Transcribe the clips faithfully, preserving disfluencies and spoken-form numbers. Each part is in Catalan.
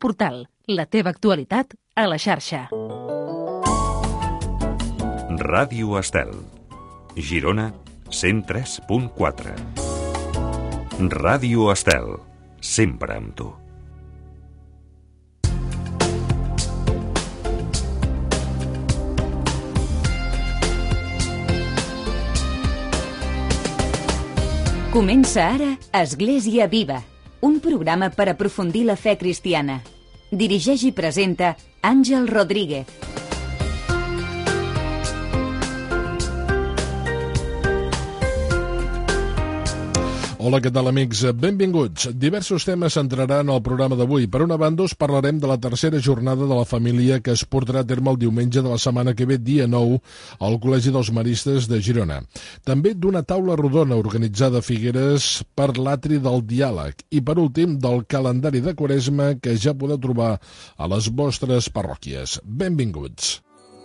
Portal, la teva actualitat a la xarxa. Ràdio Estel, Girona, cent tres punt quatre. Ràdio Estel, sempre amb tu. Comença ara Església Viva, un programa per aprofundir la fe cristiana. Dirigeix i presenta Àngel Rodríguez. Hola, què tal, amics? Benvinguts. Diversos temes centraran el programa d'avui. Per una banda, us parlarem de la tercera jornada de la família que es portarà a terme el diumenge de la setmana que ve, dia nou, al Col·legi dels Maristes de Girona. També d'una taula rodona organitzada a Figueres per l'Atri del Diàleg. I, per últim, del calendari de Quaresma que ja podeu trobar a les vostres parròquies. Benvinguts.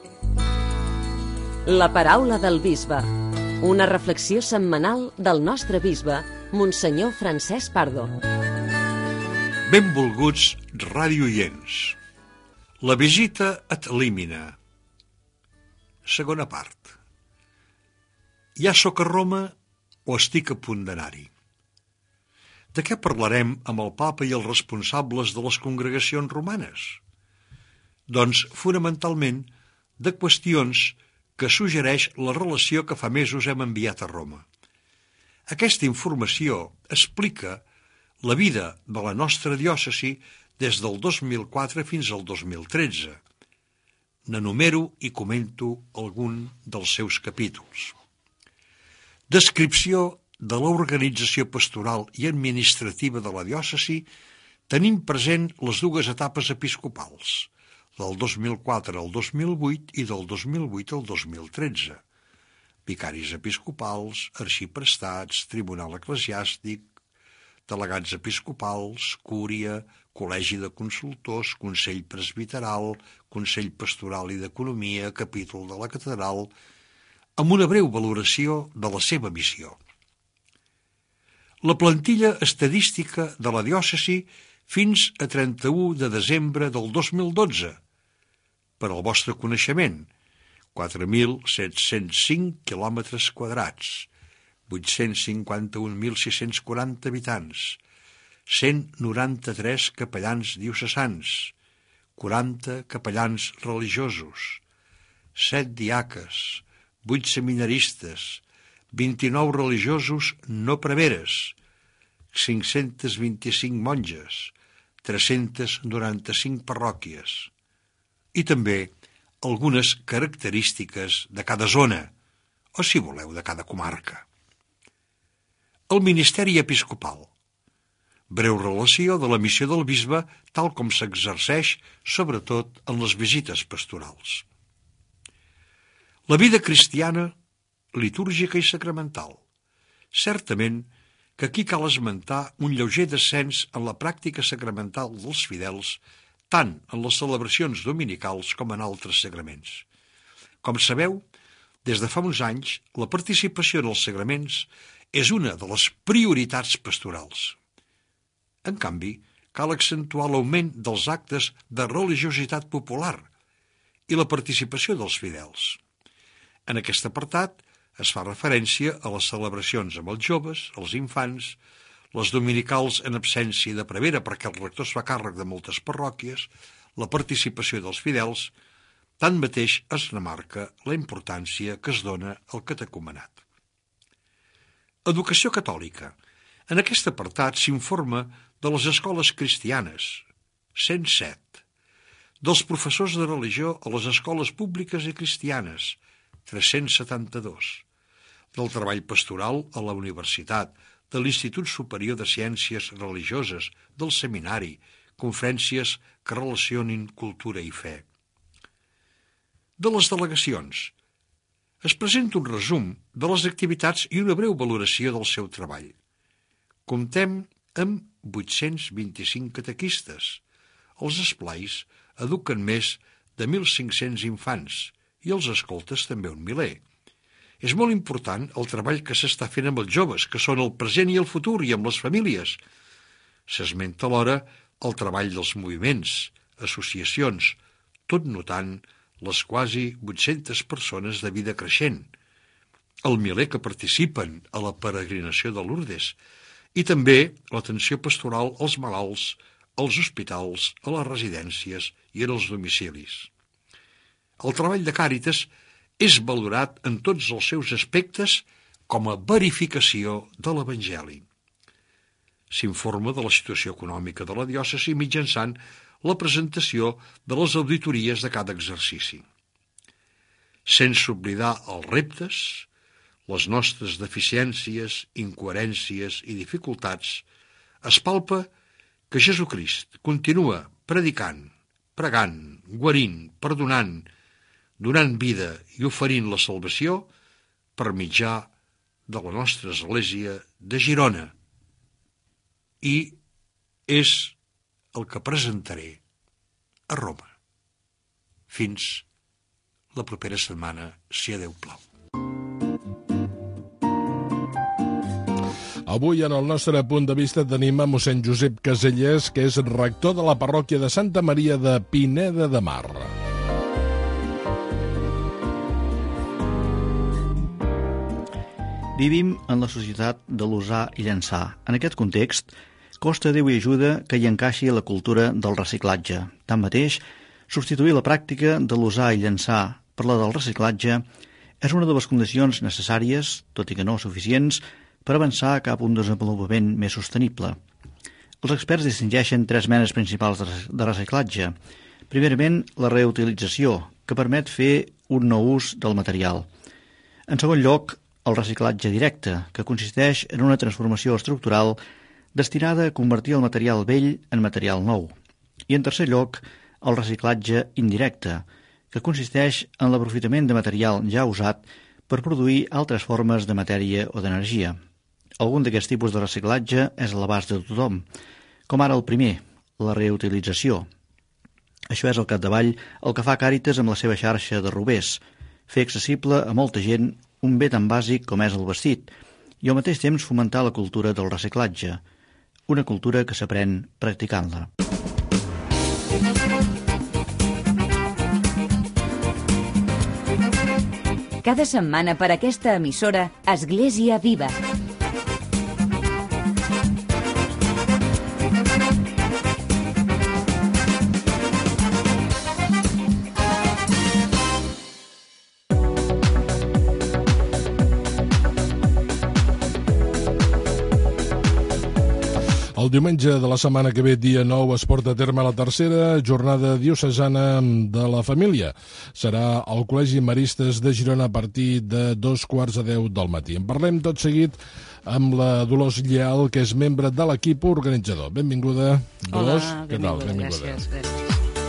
La paraula del bisbe. Una reflexió setmanal del nostre bisbe, Monsenyor Francesc Pardo. Benvolguts radioients. La visita et límina. Segona part. Ja sóc a Roma o estic a punt d'anar-hi? De què parlarem amb el papa i els responsables de les congregacions romanes? Doncs, fonamentalment, de qüestions que suggereix la relació que fa mesos hem enviat a Roma. Aquesta informació explica la vida de la nostra diòcesi des del dos mil quatre fins al dos mil tretze. N'enumero i comento algun dels seus capítols. Descripció de l'organització pastoral i administrativa de la diòcesi, tenint present les dues etapes episcopals, del dos mil quatre al dos mil vuit i del dos mil vuit al dos mil tretze. Vicaris episcopals, arxiprestats, tribunal eclesiàstic, delegats episcopals, cúria, col·legi de consultors, consell presbiteral, consell pastoral i d'economia, capítol de la catedral, amb una breu valoració de la seva missió. La plantilla estadística de la diòcesi fins a trenta-u de desembre del dos mil dotze, per al vostre coneixement, quatre mil set-cents cinc quilòmetres quadrats, vuit-cents cinquanta-un mil sis-cents quaranta habitants, cent noranta-tres capellans diocesans, quaranta capellans religiosos, set diaques, vuit seminaristes, vint-i-nou religiosos no preveres, cinc-cents vint-i-cinc monges, tres-cents noranta-cinc parròquies, i també algunes característiques de cada zona, o, si voleu, de cada comarca. El ministeri episcopal. Breu relació de la missió del bisbe tal com s'exerceix, sobretot en les visites pastorals. La vida cristiana, litúrgica i sacramental. Certament que aquí cal esmentar un lleuger descens en la pràctica sacramental dels fidels, tant en les celebracions dominicals com en altres sagraments. Com sabeu, des de fa uns anys, la participació en els sagraments és una de les prioritats pastorals. En canvi, cal accentuar l'augment dels actes de religiositat popular i la participació dels fidels. En aquest apartat es fa referència a les celebracions amb els joves, els infants, les dominicals en absència de prevera perquè el rector es fa càrrec de moltes parròquies, la participació dels fidels, tanmateix es remarca la importància que es dona al catecumenat. Educació catòlica. En aquest apartat s'informa de les escoles cristianes, cent set, dels professors de religió a les escoles públiques i cristianes, tres-cents setanta-dos, del treball pastoral a la universitat, de l'Institut Superior de Ciències Religioses, del seminari, conferències que relacionin cultura i fe. De les delegacions. Es presenta un resum de les activitats i una breu valoració del seu treball. Comptem amb vuit-cents vint-i-cinc catequistes. Els esplais eduquen més de mil cinc-cents infants i els escoltes també un miler. És molt important el treball que s'està fent amb els joves, que són el present i el futur, i amb les famílies. S'esmenta alhora el treball dels moviments, associacions, tot notant les quasi vuit-centes persones de vida creixent, el miler que participen a la peregrinació de Lourdes i també l'atenció pastoral als malalts, als hospitals, a les residències i en els domicilis. El treball de Càritas és valorat en tots els seus aspectes com a verificació de l'Evangeli. S'informa de la situació econòmica de la diòcesi mitjançant la presentació de les auditories de cada exercici. Sense oblidar els reptes, les nostres deficiències, incoherències i dificultats, es palpa que Jesucrist continua predicant, pregant, guarint, perdonant, donant vida i oferint la salvació per mitjà de la nostra Església de Girona. I és el que presentaré a Roma. Fins la propera setmana, si a Déu plau. Avui, en el nostre punt de vista, tenim a mossèn Josep Caselles, que és rector de la parròquia de Santa Maria de Pineda de Mar. Vivim en la societat de l'usar i llançar. En aquest context, costa Déu i ajuda que hi encaixi la cultura del reciclatge. Tanmateix, substituir la pràctica de l'usar i llançar per la del reciclatge és una de les condicions necessàries, tot i que no suficients, per avançar cap a un desenvolupament més sostenible. Els experts distingeixen tres menes principals de reciclatge. Primerament, la reutilització, que permet fer un nou ús del material. En segon lloc, el reciclatge directe, que consisteix en una transformació estructural destinada a convertir el material vell en material nou. I en tercer lloc, el reciclatge indirecte, que consisteix en l'aprofitament de material ja usat per produir altres formes de matèria o d'energia. Algun d'aquests tipus de reciclatge és a l'abast de tothom, com ara el primer, la reutilització. Això és al capdavall el que fa Càritas amb la seva xarxa de rovers, fer accessible a molta gent un bé tan bàsic com és el vestit i al mateix temps fomentar la cultura del reciclatge, una cultura que s'aprèn practicant-la. Cada setmana per aquesta emissora Església Viva. El diumenge de la setmana que ve, dia nou, es porta a terme la tercera jornada diocesana de la família. Serà al Col·legi Maristes de Girona a partir de dos quarts a deu del matí. En parlem tot seguit amb la Dolors Lleal, que és membre de l'equip organitzador. Benvinguda, Dolors. Hola, què tal? Benvinguda, gràcies. gràcies.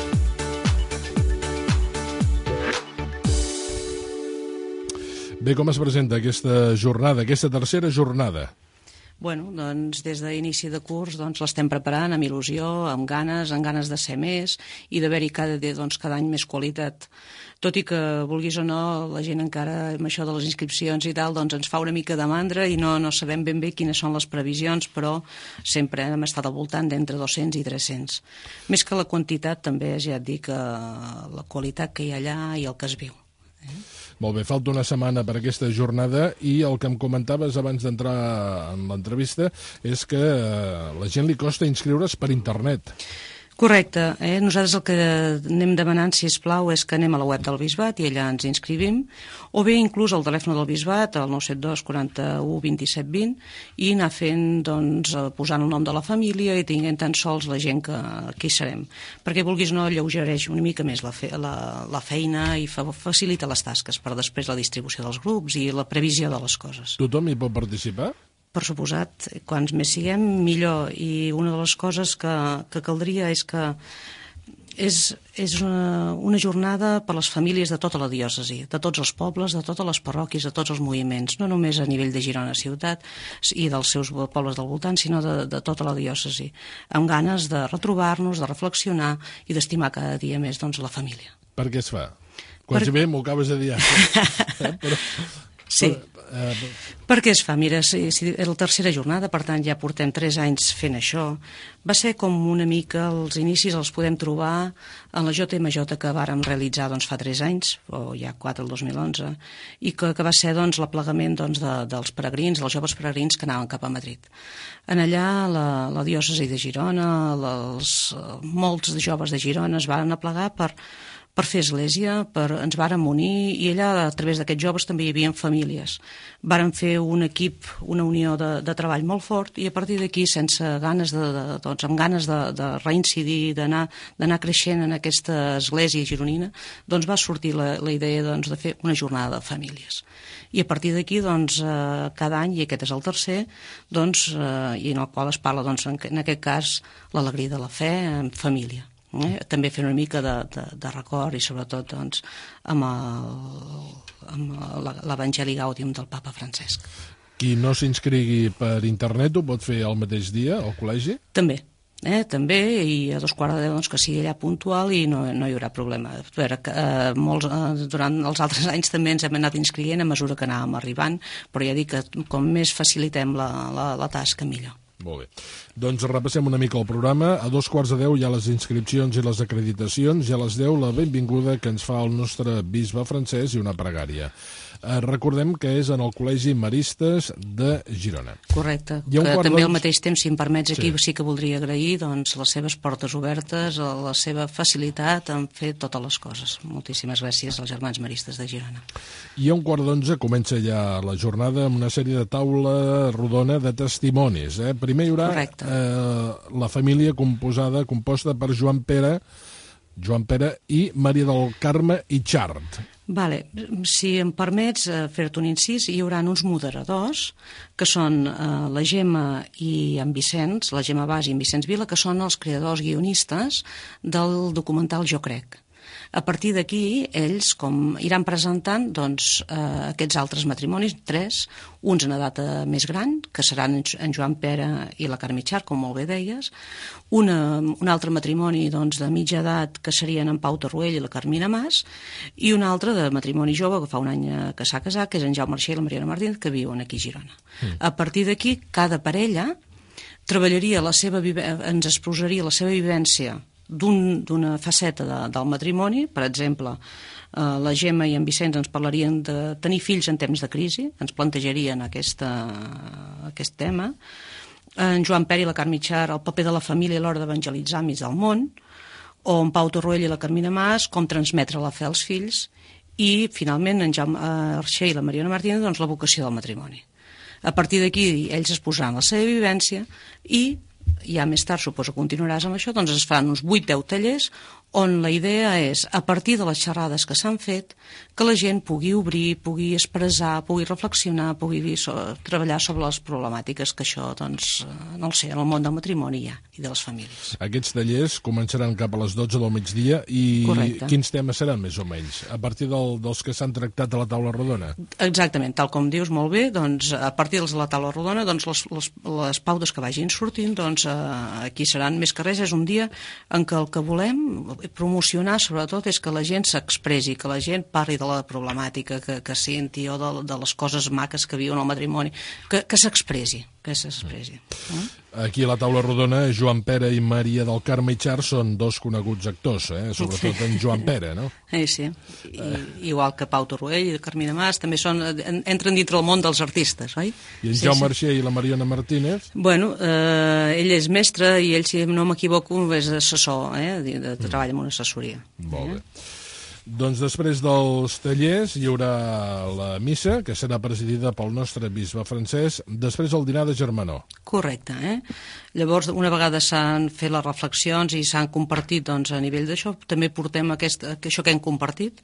Bé, com es presenta aquesta jornada, aquesta tercera jornada? Bueno, doncs des d'inici de curs doncs, l'estem preparant amb il·lusió, amb ganes, amb ganes de ser més i d'haver-hi cada dia, doncs, cada any més qualitat. Tot i que, vulguis o no, la gent encara, amb això de les inscripcions i tal, doncs ens fa una mica de mandra i no, no sabem ben bé quines són les previsions, però sempre hem estat al voltant d'entre dos-cents i tres-cents. Més que la quantitat, també ja et dic la qualitat que hi ha allà i el que es viu. Eh? Molt bé, falta una setmana per aquesta jornada i el que em comentaves abans d'entrar en l'entrevista és que a la gent li costa inscriure's per internet. Correcte. Eh? Nosaltres el que anem demanant, si plau, és que anem a la web del Bisbat i allà ens inscrivim, o bé inclús al telèfon del Bisbat, al nou set dos quaranta-u vint-i-set vint, i anar fent, doncs, posant el nom de la família i tinguent tan sols la gent que, que hi serem. Perquè, vulguis o no, alleugereix una mica més la, fe, la, la feina i fa, facilita les tasques per després la distribució dels grups i la previsió de les coses. Tothom hi pot participar? Per suposat, quants més siguem, millor. I una de les coses que, que caldria és que és, és una, una jornada per les famílies de tota la diòcesi, de tots els pobles, de totes les parròquies, de tots els moviments, no només a nivell de Girona ciutat i dels seus pobles del voltant, sinó de, de tota la diòcesi, amb ganes de retrobar-nos, de reflexionar i d'estimar cada dia més, doncs, la família. Per què es fa? Quasi per... bé m'ho acabes de dir. Eh? Però... Sí. Eh, Per què es fa? Mira, si, si és la tercera jornada, per tant ja portem tres anys fent això. Va ser com una mica, els inicis els podem trobar en la J M J que vàrem realitzar doncs, fa tres anys, o ja quatre, el dos mil onze, i que, que va ser doncs, l'aplegament doncs, de, dels peregrins, dels joves peregrins que anaven cap a Madrid. En allà la, la diòcesi de Girona, les, molts de joves de Girona es van aplegar per per fer església, per, ens vàrem unir, i allà, a través d'aquests joves, també hi havia famílies. Vàrem fer un equip, una unió de, de treball molt fort, i a partir d'aquí, sense ganes de, de, doncs, amb ganes de, de reincidir, d'anar d'anar creixent en aquesta església gironina, doncs va sortir la, la idea doncs, de fer una jornada de famílies. I a partir d'aquí, doncs, eh, cada any, i aquest és el tercer, doncs, eh, i en el qual es parla, doncs, en, en aquest cas, l'alegria de la fe en família. Eh? També fer una mica de, de, de record i sobretot doncs, amb, el, amb l'Evangeli Gaudium del papa Francesc. Qui no s'inscrigui per internet ho pot fer el mateix dia al col·legi? També. Eh, també, i a dos quarts de deu doncs, que sigui allà puntual i no, no hi haurà problema. A veure, que, eh, molts, eh, durant els altres anys també ens hem anat inscrient a mesura que anàvem arribant, però ja dic que com més facilitem la, la, la tasca, millor. Molt bé. Doncs repassem una mica el programa. A dos quarts de deu hi ha les inscripcions i les acreditacions, i a les deu la benvinguda que ens fa el nostre bisbe francès i una pregària. Eh, recordem que és en el Col·legi Maristes de Girona. Correcte, que també al mateix temps, si em permets, aquí sí, sí que voldria agrair doncs, les seves portes obertes, la seva facilitat en fer totes les coses. Moltíssimes gràcies als germans Maristes de Girona. I a un quart d'onze comença ja la jornada amb una sèrie de taula rodona de testimonis. Eh? Primer hi haurà eh, la família composada, composta per Joan Pere, Joan Pere i Maria del Carme Itxart. Vale. Si em permets eh, fer-te un incís, hi haurà uns moderadors que són eh, la Gemma i en Vicenç, la Gemma Bas i en Vicenç Vila, que són els creadors guionistes del documental Jo Crec. A partir d'aquí, ells com iran presentant doncs, eh, aquests altres matrimonis, tres, uns en edat més gran, que seran en Joan Pere i la Carme Itxart, com molt bé deies, una, un altre matrimoni doncs, de mitja edat, que serien en Pau Tarruell i la Carmina Mas, i un altre de matrimoni jove, que fa un any que s'ha casat, que és en Jaume Marxer i la Mariana Martínez, que viuen aquí a Girona. Mm. A partir d'aquí, cada parella treballaria la seva, ens exposaria la seva vivència d'un, d'una faceta de, del matrimoni. Per exemple, eh, la Gemma i en Vicenç ens parlarien de tenir fills en temps de crisi, ens plantejarien aquesta, aquest tema. En Joan Pere i la Carme Itxart, el paper de la família a l'hora d'evangelitzar mig del món, o en Pau Torroell i la Carmina Mas, com transmetre la fe als fills, i finalment en Jaume Arxer i la Mariana Martínez, doncs, la vocació del matrimoni. A partir d'aquí ells es posaran la seva vivència i ja més tard, suposo que continuaràs amb això, doncs es faran uns vuit deu tallers on la idea és, a partir de les xerrades que s'han fet, que la gent pugui obrir, pugui expressar, pugui reflexionar, pugui so, treballar sobre les problemàtiques que això, doncs, no ho sé, en el món del matrimoni hi ha, i de les famílies. Aquests tallers començaran cap a les dotze del migdia i Correcte. Quins temes seran, més o menys? A partir del, dels que s'han tractat a la taula rodona? Exactament, tal com dius molt bé, doncs, a partir de la taula rodona, doncs, les, les, les pautes que vagin sortint, doncs, aquí seran més que res, és un dia en què el que volem promocionar, sobretot, és que la gent s'expressi, que la gent parli de la problemàtica que, que senti o de, de les coses maques que viuen al matrimoni, que, que s'expressi, que s'expressi. Mm? Aquí a la taula rodona, Joan Pere i Maria del Carme Itxart són dos coneguts actors, eh? Sobretot en Joan Pere, no? Eh, sí, I, eh. igual que Pau Torroell i Carmina Mas, també són, entren dintre el món dels artistes, oi? I en sí, Jaume sí. Marxer i la Mariana Martínez? Bueno, eh, ell és mestre i ell, si no m'equivoco, és assessor, eh? de, de treball en una assessoria. Molt bé. Eh? Doncs després dels tallers hi haurà la missa, que serà presidida pel nostre bisbe francès, després el dinar de germanor. Correcte, eh? Llavors, una vegada s'han fet les reflexions i s'han compartit, doncs, a nivell d'això, també portem aquest, això que hem compartit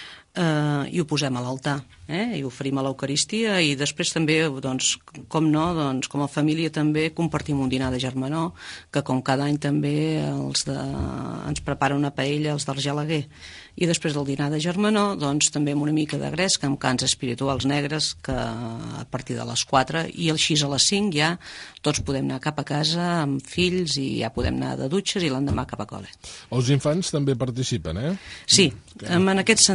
eh, i ho posem a l'altar, eh? I oferim a l'Eucaristia i després també, doncs, com no, doncs, com a família també compartim un dinar de germanor, que com cada any també els de, ens prepara una paella els d'Argelaguer. I després del dinar de germanor, doncs, també amb una mica de gresca, amb cants espirituals negres, que a partir de les quatre, i així a les cinc ja tots podem anar cap a casa amb fills i ja podem anar de dutxes i l'endemà cap a col·le. Els infants també participen, eh? Sí, en aquest sentit, gràcies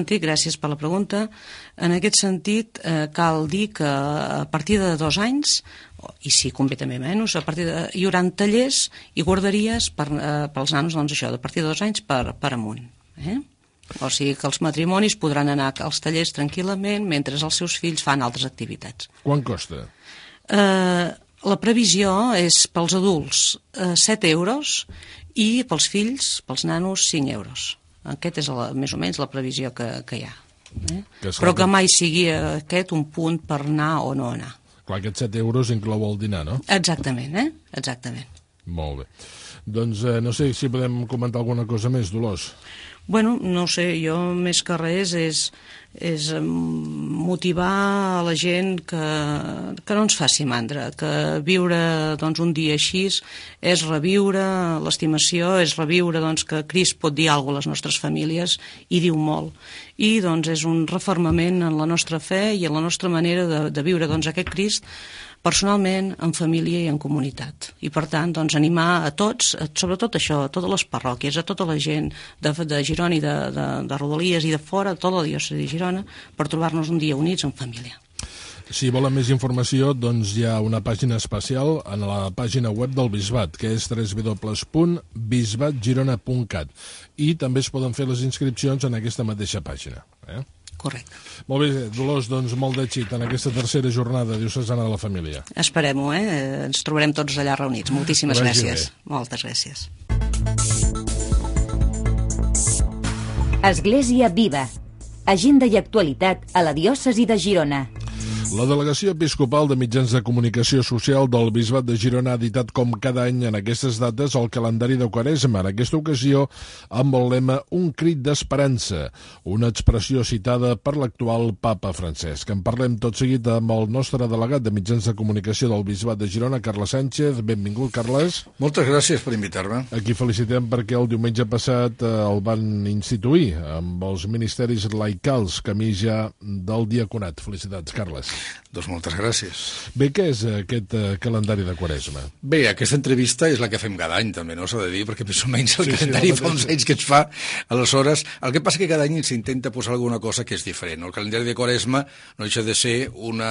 gràcies per la pregunta. En aquest sentit, eh, cal dir que a partir de dos anys, i si convé també menys, a partir de, hi haurà tallers i guarderies per, eh, pels nanos, doncs això, de partir de dos anys per, per amunt. Eh? O sigui que els matrimonis podran anar als tallers tranquil·lament mentre els seus fills fan altres activitats. Quan costa? Eh, la previsió és pels adults eh, set euros i pels fills, pels nanos, cinc euros. Aquest és la, més o menys la previsió que, que hi ha. Eh? Que Però que mai sigui aquest un punt per anar o no anar. Clar, aquests set euros inclou el dinar, no? Exactament, eh? Exactament. Molt bé. Doncs eh, no sé si podem comentar alguna cosa més, Dolors. Bueno, no sé, jo més que res és, és motivar a la gent que, que no ens faci mandra, que viure doncs, un dia així és reviure l'estimació, és reviure doncs, que Crist pot dir alguna cosa a les nostres famílies i diu molt. I doncs, és un refermament en la nostra fe i en la nostra manera de, de viure doncs, aquest Crist personalment, en família i en comunitat. I per tant, doncs, animar a tots, sobretot això, a totes les parròquies, a tota la gent de, de Girona i de, de, de Rodalies i de fora, tota la diòcesi de Girona, per trobar-nos un dia units en família. Si volen més informació, doncs hi ha una pàgina especial en la pàgina web del Bisbat, que és w w w punt bisbat girona punt cat, i també es poden fer les inscripcions en aquesta mateixa pàgina. Eh? Correcte. Molt bé, Dolors, doncs molt d'èxit en aquesta tercera jornada diocesana de la família. Esperem-ho, eh? Ens trobarem tots allà reunits. Moltíssimes gràcies. Bé. Moltes gràcies. Església Viva. Agenda i actualitat a la diòcesi de Girona. La Delegació Episcopal de Mitjans de Comunicació Social del Bisbat de Girona ha editat com cada any en aquestes dates el calendari de Quaresma, en aquesta ocasió amb el lema Un crit d'esperança, una expressió citada per l'actual papa Francesc. En parlem tot seguit amb el nostre delegat de Mitjans de Comunicació del Bisbat de Girona, Carles Sánchez. Benvingut, Carles. Moltes gràcies per invitar-me. Aquí felicitem perquè el diumenge passat eh, el van instituir amb els ministeris laicals, camí ja del diaconat. Felicitats, Carles. Doncs moltes gràcies. Bé, què és aquest uh, calendari de Quaresma? Bé, aquesta entrevista és la que fem cada any, també, no s'ha de dir, perquè més o menys el sí, calendari sí, fa uns anys que es fa. Aleshores, el que passa que cada any s'intenta posar alguna cosa que és diferent. El calendari de Quaresma no deixa de ser una,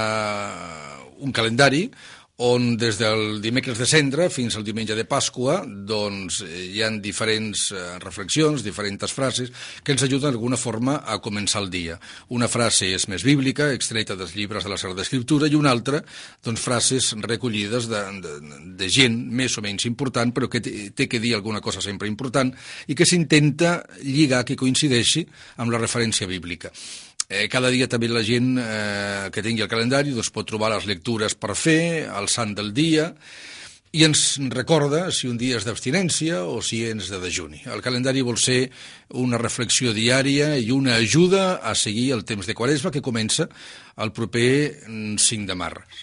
un calendari on des del dimecres de Cendra fins al diumenge de Pasqua doncs, hi ha diferents reflexions, diferents frases que ens ajuden d'alguna forma a començar el dia. Una frase és més bíblica, extreta dels llibres de la Sagrada Escriptura, i una altra, doncs, frases recollides de, de, de gent més o menys important, però que té que dir alguna cosa sempre important i que s'intenta lligar, que coincideixi amb la referència bíblica. Eh, cada dia també la gent eh, que tingui el calendari doncs, pot trobar les lectures per fer, el sant del dia, i ens recorda si un dia és d'abstinència o si és de dejuni. El calendari vol ser una reflexió diària i una ajuda a seguir el temps de Quaresma, que comença el proper cinc de març.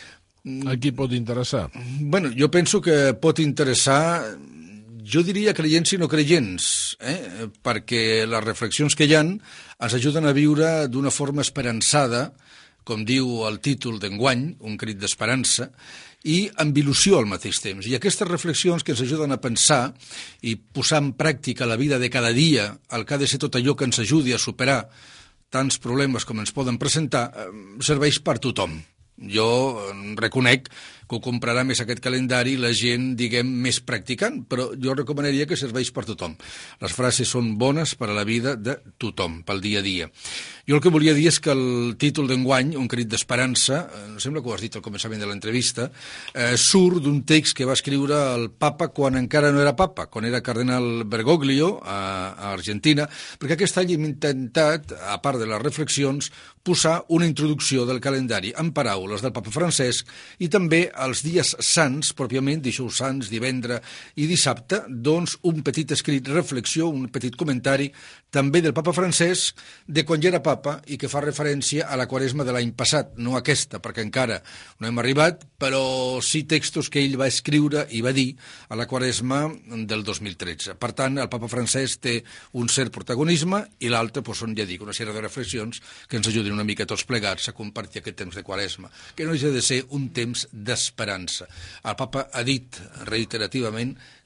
A qui pot interessar? Bueno, jo penso que pot interessar, jo diria creients i no creients, eh? perquè les reflexions que hi ha ens ajuden a viure d'una forma esperançada, com diu el títol d'enguany, Un crit d'esperança, i amb il·lusió al mateix temps. I aquestes reflexions que ens ajuden a pensar i posar en pràctica la vida de cada dia, el que ha de ser tot allò que ens ajudi a superar tants problemes com ens poden presentar, serveix per tothom. Jo reconec que ho comprarà més aquest calendari la gent, diguem, més practicant, però jo recomanaria que serveix per tothom. Les frases són bones per a la vida de tothom, pel dia a dia. Jo el que volia dir és que el títol d'enguany, Un crit d'esperança, em sembla que ho has dit al començament de l'entrevista, eh, surt d'un text que va escriure el papa quan encara no era papa, quan era cardenal Bergoglio a, a Argentina, perquè aquest any hem intentat, a part de les reflexions, posar una introducció del calendari en paraules del papa Francesc i també els dies sants, pròpiament, dijous sants, divendres i dissabte, doncs un petit escrit reflexió, un petit comentari, també del papa Francesc, de quan ja era papa i que fa referència a la Quaresma de l'any passat, no aquesta, perquè encara no hem arribat, però sí textos que ell va escriure i va dir a la Quaresma del dos mil tretze. Per tant, el papa Francesc té un cert protagonisme i l'altre, doncs, són, ja dic, una sèrie de reflexions que ens ajuden una mica tots plegats a compartir aquest temps de Quaresma, que no ha de ser un temps d'esperança. El papa ha dit reiterativament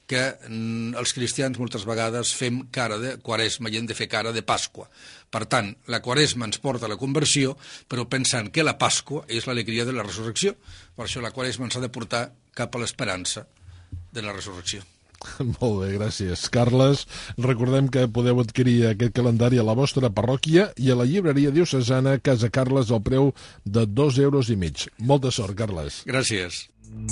que mm, els cristians moltes vegades fem cara de Quaresma i hem de fer cara de Pasqua. Per tant, la Quaresma ens porta a la conversió, però pensant que la Pasqua és l'alegria de la resurrecció. Per això la Quaresma ens ha de portar cap a l'esperança de la resurrecció. Molt bé, gràcies, Carles. Recordem que podeu adquirir aquest calendari a la vostra parròquia i a la llibreria diocesana Casa Carles al preu de dos euros i mig. Molta sort, Carles. Gràcies.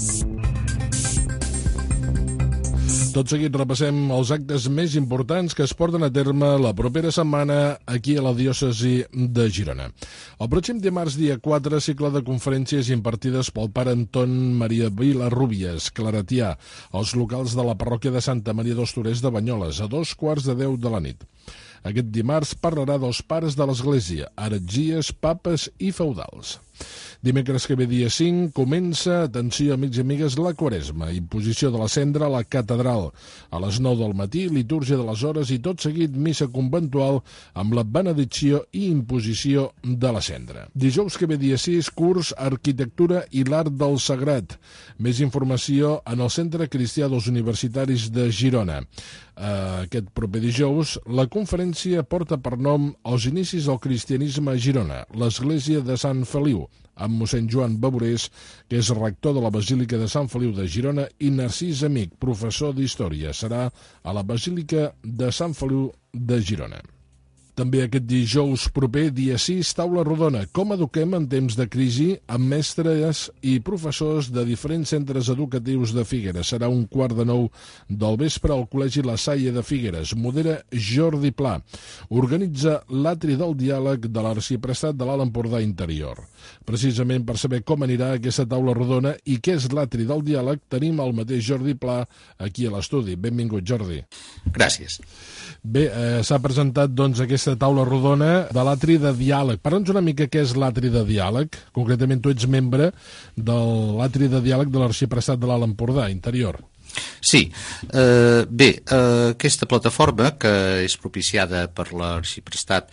Tot seguit repassem els actes més importants que es porten a terme la propera setmana aquí a la diòcesi de Girona. El pròxim dimarts, dia quatre, cicle de conferències impartides pel pare Anton Maria Vilarrubias, claretià, als locals de la parròquia de Santa Maria dels Torers de Banyoles, a dos quarts de deu de la nit. Aquest dimarts parlarà dels pares de l'Església, heretgies, papes i feudals. Dimecres que ve, dia cinc, comença, atenció amics i amigues, la Quaresma, imposició de la cendra a la catedral. A les nou del matí, litúrgia de les hores i tot seguit missa conventual amb la benedicció i imposició de la cendra. Dijous que ve, dia sis, curs Arquitectura i l'Art del Sagrat. Més informació en el Centre Cristià dels Universitaris de Girona. Aquest proper dijous, la conferència porta per nom Els inicis del cristianisme a Girona, l'Església de Sant Feliu, amb mossèn Joan Baborés, que és rector de la Basílica de Sant Feliu de Girona, i Narcís Amic, professor d'Història. Serà a la Basílica de Sant Feliu de Girona. També aquest dijous proper, dia sis, taula rodona. Com eduquem en temps de crisi amb mestres i professors de diferents centres educatius de Figueres. Serà un quart de nou del vespre al Col·legi La Salle de Figueres. Modera Jordi Pla. Organitza l'Atri del Diàleg de l'Arxiprestat de l'Alt Empordà Interior. Precisament per saber com anirà aquesta taula rodona i què és l'Atri del Diàleg, tenim el mateix Jordi Pla aquí a l'estudi. Benvingut, Jordi. Gràcies. Bé, eh, s'ha presentat doncs aquesta taula rodona de l'Atri de Diàleg. Parla'ns una mica què és l'Atri de Diàleg. Concretament tu ets membre de l'Atri de Diàleg de l'Arxiprestat de l'Alt Empordà Interior. Sí, eh, bé, eh, aquesta plataforma, que és propiciada per l'Arxiprestat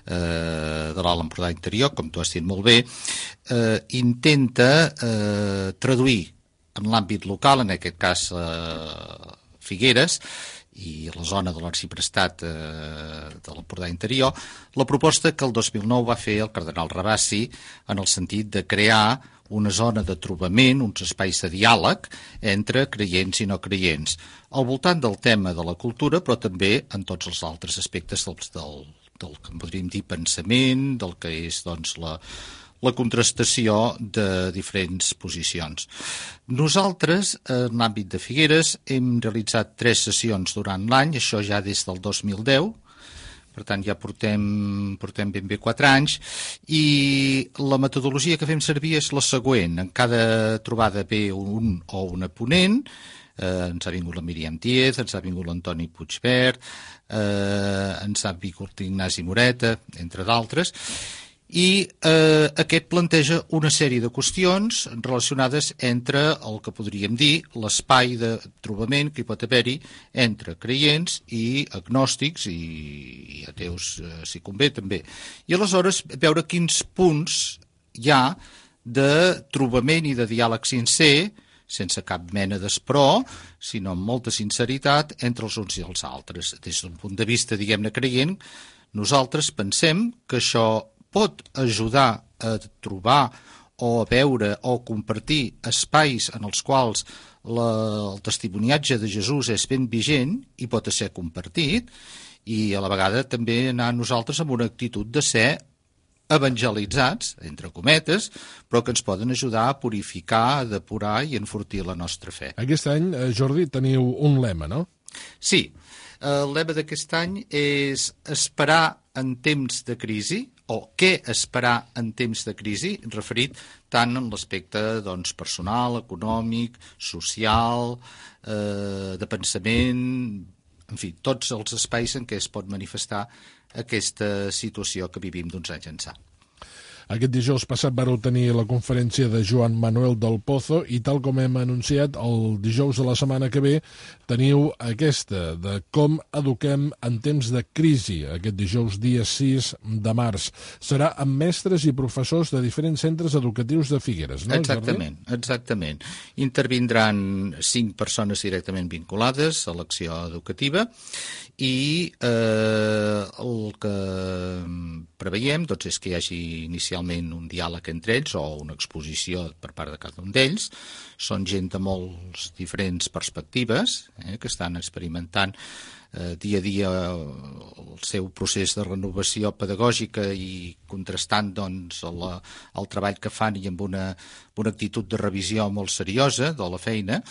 eh, de l'Alt Empordà Interior, com tu has dit molt bé, eh, intenta eh, traduir en l'àmbit local, en aquest cas eh, Figueres, i la zona de l'Arxiprestat eh, de l'Empordà Interior, la proposta que el dos mil nou va fer el cardenal Rabassi en el sentit de crear una zona de trobament, uns espais de diàleg entre creients i no creients, al voltant del tema de la cultura, però també en tots els altres aspectes del, del, del que en podríem dir pensament, del que és doncs, la, la contrastació de diferents posicions. Nosaltres, en l'àmbit de Figueres, hem realitzat tres sessions durant l'any, això ja des del dos mil deu, per tant ja portem, portem ben bé quatre anys, i la metodologia que fem servir és la següent. En cada trobada ve un o una ponent, eh, ens ha vingut la Míriam Díez, ens ha vingut l'Antoni Puigvert, eh, ens ha vingut l'Ignasi Moreta, entre d'altres, i eh, aquest planteja una sèrie de qüestions relacionades entre el que podríem dir l'espai de trobament que hi pot haver-hi entre creients i agnòstics i, i ateus, eh, si convé també. I aleshores veure quins punts hi ha de trobament i de diàleg sincer, sense cap mena d'espró, sinó amb molta sinceritat entre els uns i els altres. Des d'un punt de vista, diguem-ne, creient, nosaltres pensem que això pot ajudar a trobar o a veure o compartir espais en els quals la, el testimoniatge de Jesús és ben vigent i pot ser compartit, i a la vegada també anar nosaltres amb una actitud de ser evangelitzats, entre cometes, però que ens poden ajudar a purificar, a depurar i enfortir la nostra fe. Aquest any, Jordi, teniu un lema, no? Sí, el lema d'aquest any és esperar en temps de crisi, o què esperar en temps de crisi, referit tant en l'aspecte doncs, personal, econòmic, social, eh, de pensament, en fi, tots els espais en què es pot manifestar aquesta situació que vivim d'uns anys ençà. Aquest dijous passat vareu tenir la conferència de Joan Manuel del Pozo i tal com hem anunciat, el dijous de la setmana que ve teniu aquesta de com eduquem en temps de crisi, aquest dijous dia sis de març. Serà amb mestres i professors de diferents centres educatius de Figueres, no, Exactament, Jordi? exactament. Intervindran cinc persones directament vinculades a l'acció educativa i eh, el que preveiem doncs, és que hi hagi inicialment un diàleg entre ells o una exposició per part de cada un d'ells. Són gent de molts diferents perspectives eh, que estan experimentant eh, dia a dia el seu procés de renovació pedagògica i contrastant doncs, el, el treball que fan i amb una, una actitud de revisió molt seriosa de la feina.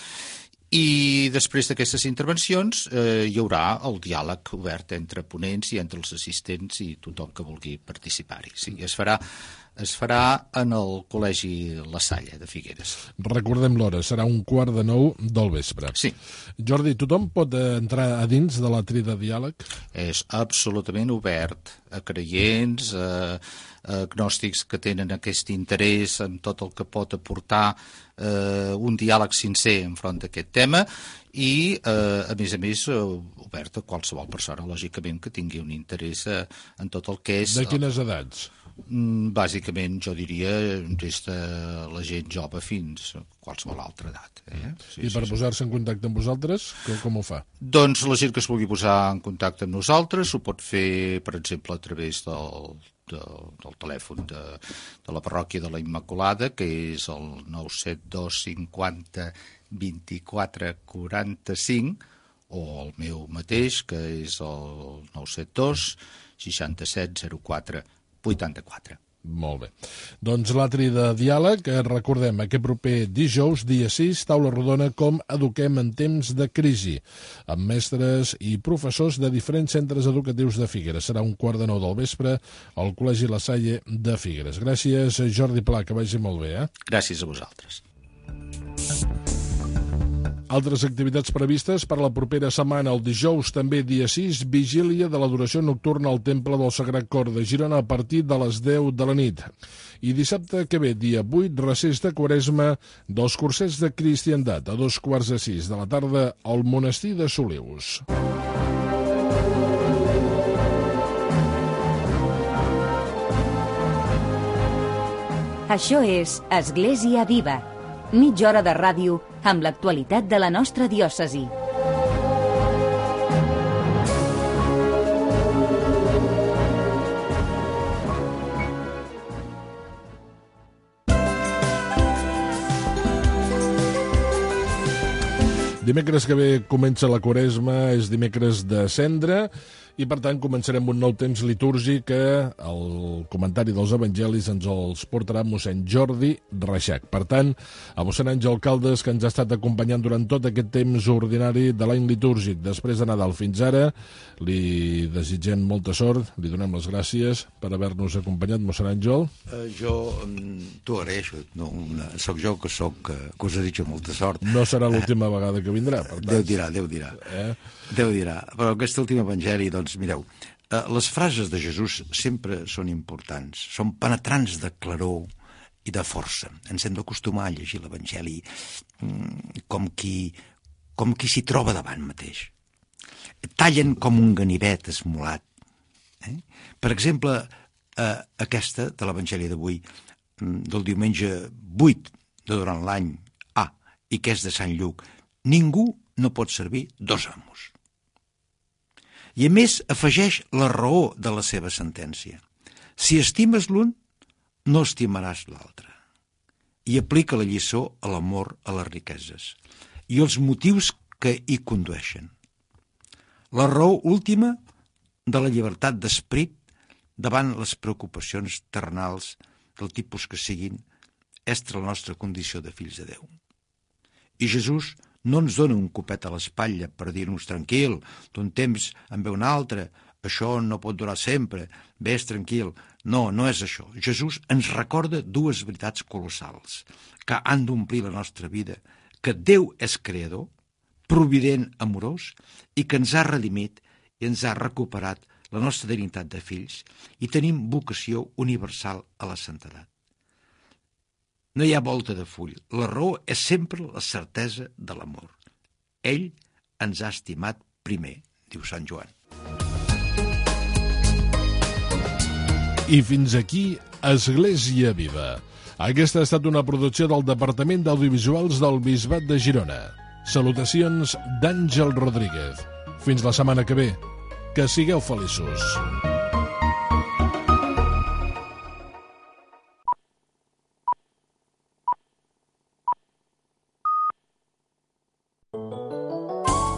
I després d'aquestes intervencions eh, hi haurà el diàleg obert entre ponents i entre els assistents i tothom que vulgui participar-hi. Sí, es farà, es farà en el Col·legi La Salle de Figueres. Recordem l'hora, serà un quart de nou del vespre. Sí. Jordi, tothom pot entrar a dins de l'atri de diàleg? És absolutament obert a creients, a, a agnòstics que tenen aquest interès en tot el que pot aportar eh, un diàleg sincer enfront d'aquest tema i, eh, a més a més, eh, obert a qualsevol persona, lògicament, que tingui un interès eh, en tot el que és... De quines edats? Bàsicament, jo diria, des de la gent jove fins a qualsevol altra edat. Eh? Sí, I per sí, posar-se en contacte amb vosaltres, com, com ho fa? Doncs la gent que es vulgui posar en contacte amb nosaltres ho pot fer, per exemple, a través del, del, del telèfon de, de la parròquia de la Immaculada, que és el nou set dos cinquanta vint-i-quatre quaranta-cinc, o el meu mateix, que és el nou set dos seixanta-set zero quatre vuitanta-quatre. Molt bé. Doncs l'atri de diàleg, eh, recordem, aquest proper dijous, dia sis, taula rodona com eduquem en temps de crisi, amb mestres i professors de diferents centres educatius de Figueres. Serà un quart de nou del vespre al Col·legi La Salle de Figueres. Gràcies, Jordi Pla, que vagi molt bé. Eh? Gràcies a vosaltres. Altres activitats previstes per a la propera setmana. El dijous, també dia sis, vigília de l'adoració nocturna al Temple del Sagrat Cor de Girona a partir de les deu de la nit. I dissabte que ve, dia vuit, recés de Quaresma dels cursets de cristiandat a dos quarts de sis de la tarda al monestir de Solius. Això és Església Viva. Mitja hora de ràdio amb l'actualitat de la nostra diòcesi. Dimecres que ve comença la Quaresma, és dimecres de Cendra, i per tant començarem un nou temps litúrgic que el comentari dels evangelis ens els portarà mossèn Jordi Reixac. Per tant, a mossèn Àngel Caldes, que ens ha estat acompanyant durant tot aquest temps ordinari de l'any litúrgic després de Nadal fins ara, li desitgem molta sort, li donem les gràcies per haver-nos acompanyat, mossèn Àngel. Uh, jo um, t'ho agraeixo, no, una, soc jo que soc, que, que us desitjo molta sort. No serà l'última uh, vegada que vindrà, per tant. Déu dirà, Déu dirà. Eh? Déu dirà. Però aquest últim evangeli, doncs, mireu, eh, les frases de Jesús sempre són importants, són penetrants de claror i de força. Ens hem d'acostumar a llegir l'evangeli mm, com qui, com qui s'hi troba davant mateix. Tallen com un ganivet esmolat. Eh? Per exemple, eh, aquesta de l'evangeli d'avui, mm, del diumenge vuit de durant l'any A, i que és de Sant Lluc, ningú no pot servir dos amos. I a més afegeix la raó de la seva sentència. Si estimes l'un, no estimaràs l'altre. I aplica la lliçó a l'amor a les riqueses i els motius que hi condueixen. La raó última de la llibertat d'esperit davant les preocupacions terrenals del tipus que siguin és la nostra condició de fills de Déu. I Jesús no ens dona un copet a l'espatlla per dir-nos tranquil, d'un temps en ve un altre, això no pot durar sempre, ves tranquil. No, no és això. Jesús ens recorda dues veritats colossals que han d'omplir la nostra vida, que Déu és creador, provident, amorós, i que ens ha redimit i ens ha recuperat la nostra dignitat de fills i tenim vocació universal a la santedat. No hi ha volta de full. La raó és sempre la certesa de l'amor. Ell ens ha estimat primer, diu Sant Joan. I fins aquí Església Viva. Aquesta ha estat una producció del Departament d'Audiovisuals del Bisbat de Girona. Salutacions d'Àngel Rodríguez. Fins la setmana que ve. Que sigueu feliços.